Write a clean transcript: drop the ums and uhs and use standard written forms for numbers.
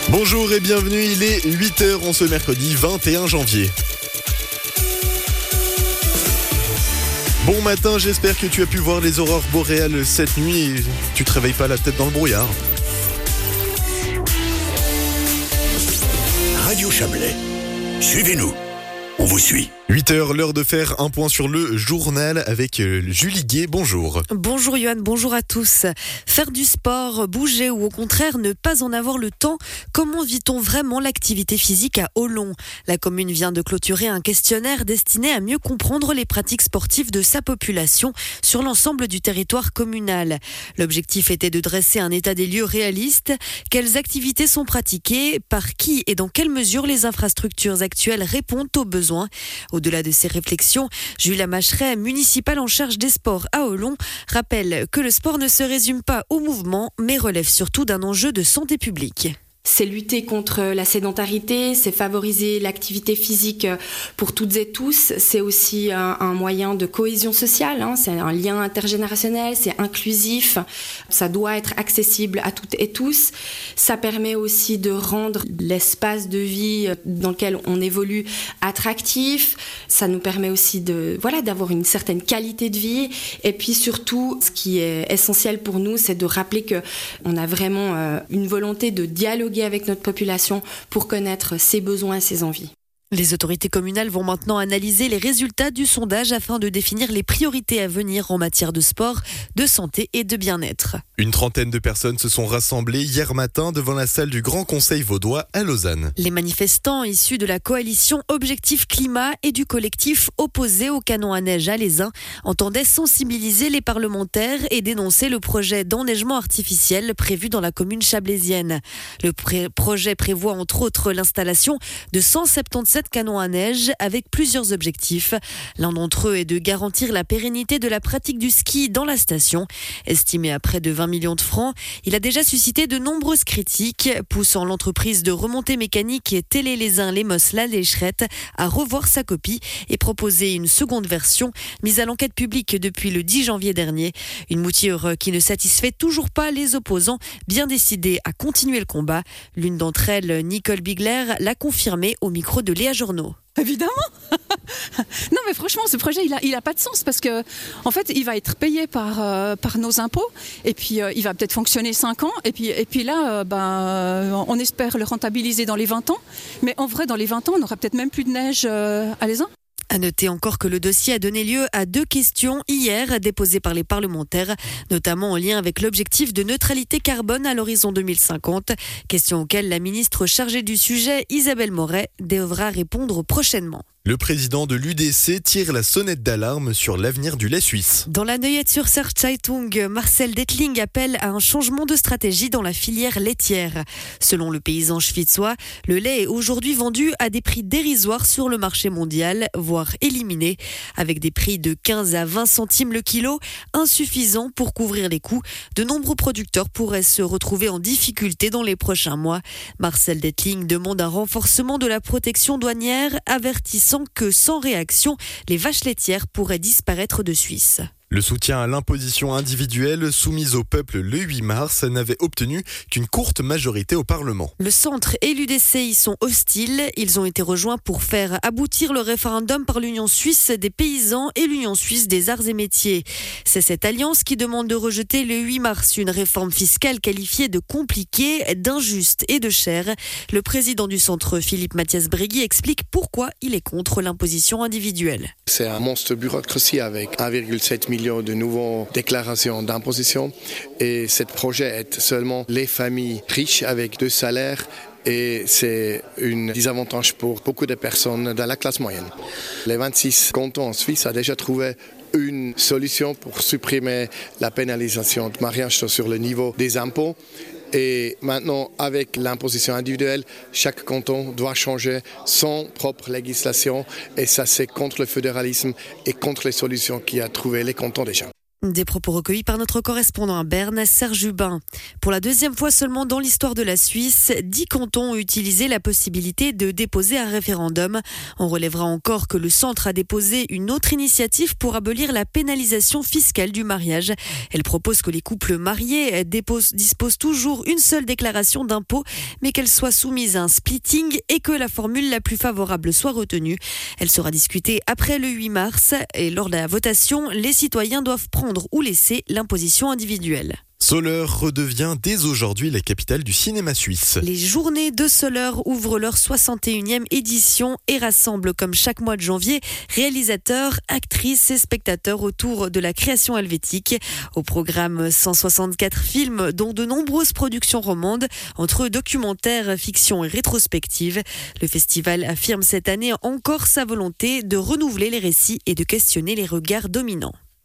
Bonjour et bienvenue, il est 8h en ce mercredi 21 janvier. Bon matin, j'espère que tu as pu voir les aurores boréales cette nuit et tu te réveilles pas la tête dans le brouillard. Radio Chablais, suivez-nous, on vous suit. 8h, l'heure de faire un point sur le journal avec Julie Gué, bonjour. Bonjour Yohan, bonjour à tous. Faire du sport, bouger ou au contraire ne pas en avoir le temps, comment vit-on vraiment l'activité physique à Olon ? La commune vient de clôturer un questionnaire destiné à mieux comprendre les pratiques sportives de sa population sur l'ensemble du territoire communal. L'objectif était de dresser un état des lieux réaliste. Quelles activités sont pratiquées, par qui et dans quelle mesure les infrastructures actuelles répondent aux besoins ? Au-delà de ces réflexions, Julia Macheret, municipale en charge des sports à Olon, rappelle que le sport ne se résume pas au mouvement, mais relève surtout d'un enjeu de santé publique. C'est lutter contre la sédentarité, c'est favoriser l'activité physique pour toutes et tous. C'est aussi un moyen de cohésion sociale, c'est un lien intergénérationnel, c'est inclusif. Ça doit être accessible à toutes et tous. Ça permet aussi de rendre l'espace de vie dans lequel on évolue attractif. Ça nous permet aussi d'avoir une certaine qualité de vie. Et puis surtout, ce qui est essentiel pour nous, c'est de rappeler qu'on a vraiment une volonté de dialoguer avec notre population pour connaître ses besoins et ses envies. Les autorités communales vont maintenant analyser les résultats du sondage afin de définir les priorités à venir en matière de sport, de santé et de bien-être. Une trentaine de personnes se sont rassemblées hier matin devant la salle du Grand Conseil vaudois à Lausanne. Les manifestants issus de la coalition Objectif Climat et du collectif opposé au canon à neige alaisin entendaient sensibiliser les parlementaires et dénoncer le projet d'enneigement artificiel prévu dans la commune chablaisienne. Le projet prévoit entre autres l'installation de 177 canons à neige avec plusieurs objectifs. L'un d'entre eux est de garantir la pérennité de la pratique du ski dans la station. Estimé à près de 20 millions de francs, il a déjà suscité de nombreuses critiques, poussant l'entreprise de remontée mécanique Télé-les-Uns-les-Mosses la Lécherette à revoir sa copie et proposer une seconde version mise à l'enquête publique depuis le 10 janvier dernier. Une mouture qui ne satisfait toujours pas les opposants, bien décidés à continuer le combat. L'une d'entre elles, Nicole Bigler, l'a confirmé au micro de Léa Journaux. Évidemment. Non mais franchement ce projet il a pas de sens parce que en fait il va être payé par nos impôts et puis il va peut-être fonctionner 5 ans et puis là on espère le rentabiliser dans les 20 ans, mais en vrai dans les 20 ans on n'aura peut-être même plus de neige à l'Aisin. À noter encore que le dossier a donné lieu à 2 questions hier déposées par les parlementaires, notamment en lien avec l'objectif de neutralité carbone à l'horizon 2050, question auxquelles la ministre chargée du sujet, Isabelle Moret, devra répondre prochainement. Le président de l'UDC tire la sonnette d'alarme sur l'avenir du lait suisse. Dans la Neue-Zürcher Zeitung, Marcel Dettling appelle à un changement de stratégie dans la filière laitière. Selon le paysan schwitzois, le lait est aujourd'hui vendu à des prix dérisoires sur le marché mondial, voire éliminé, avec des prix de 15 à 20 centimes le kilo, insuffisants pour couvrir les coûts. De nombreux producteurs pourraient se retrouver en difficulté dans les prochains mois. Marcel Dettling demande un renforcement de la protection douanière, avertissant que sans réaction, les vaches laitières pourraient disparaître de Suisse. Le soutien à l'imposition individuelle soumise au peuple le 8 mars n'avait obtenu qu'une courte majorité au Parlement. Le centre et l'UDC y sont hostiles. Ils ont été rejoints pour faire aboutir le référendum par l'Union suisse des paysans et l'Union suisse des arts et métiers. C'est cette alliance qui demande de rejeter le 8 mars une réforme fiscale qualifiée de compliquée, d'injuste et de chère. Le président du centre, Philippe Mathias Bregui, explique pourquoi il est contre l'imposition individuelle. C'est un monstre de bureaucratie avec 1,7 million de nouvelles déclarations d'imposition et ce projet aide seulement les familles riches avec 2 salaires et c'est un désavantage pour beaucoup de personnes dans la classe moyenne. Les 26 cantons en Suisse ont déjà trouvé une solution pour supprimer la pénalisation de mariage sur le niveau des impôts. Et maintenant, avec l'imposition individuelle, chaque canton doit changer son propre législation et ça c'est contre le fédéralisme et contre les solutions qu'il a trouvées les cantons déjà. Des propos recueillis par notre correspondant à Berne, Serge Hubin. Pour la deuxième fois seulement dans l'histoire de la Suisse, 10 cantons ont utilisé la possibilité de déposer un référendum. On relèvera encore que le centre a déposé une autre initiative pour abolir la pénalisation fiscale du mariage. Elle propose que les couples mariés disposent toujours une seule déclaration d'impôt, mais qu'elle soit soumise à un splitting et que la formule la plus favorable soit retenue. Elle sera discutée après le 8 mars et lors de la votation, les citoyens doivent prendre ou laisser l'imposition individuelle. Soleure redevient dès aujourd'hui la capitale du cinéma suisse. Les journées de Soleure ouvrent leur 61e édition et rassemblent, comme chaque mois de janvier, réalisateurs, actrices et spectateurs autour de la création helvétique. Au programme 164 films, dont de nombreuses productions romandes, entre documentaires, fiction et rétrospectives. Le festival affirme cette année encore sa volonté de renouveler les récits et de questionner les regards dominants.